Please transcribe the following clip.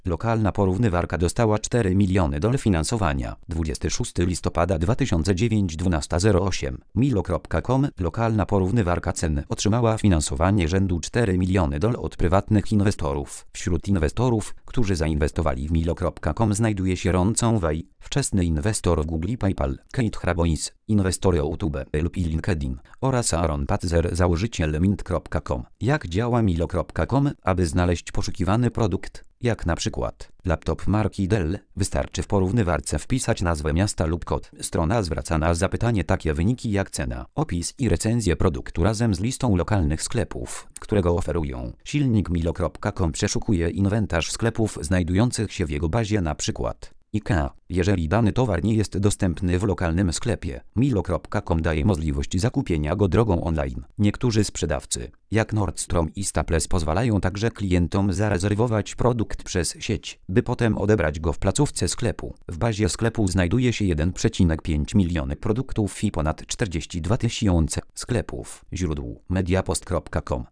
Lokalna porównywarka dostała 4 miliony dofinansowania. 26 listopada 2009 12:08. Milo.com. Lokalna porównywarka cen otrzymała finansowanie rzędu 4 miliony od prywatnych inwestorów. Wśród inwestorów, którzy zainwestowali w Milo.com znajduje się Ron Conway, wczesny inwestor Google, PayPal, Kate Hrabois, inwestor YouTube lub LinkedIn oraz Aaron Patzer, założyciel Mint.com. Jak działa Milo.com? Aby znaleźć poszukiwany produkt, jak na przykład laptop marki Dell, wystarczy w porównywarce wpisać nazwę miasta lub kod. Strona zwraca na zapytanie takie wyniki jak cena, opis i recenzję produktu razem z listą lokalnych sklepów, które go oferują. Silnik Milo.com przeszukuje inwentarz sklepów znajdujących się w jego bazie, na przykład IKEA. Jeżeli dany towar nie jest dostępny w lokalnym sklepie, Milo.com daje możliwość zakupienia go drogą online. Niektórzy sprzedawcy, jak Nordstrom i Staples, pozwalają także klientom zarezerwować produkt przez sieć, by potem odebrać go w placówce sklepu. W bazie sklepu znajduje się 1,5 miliony produktów i ponad 42 000 sklepów. Źródło mediapost.com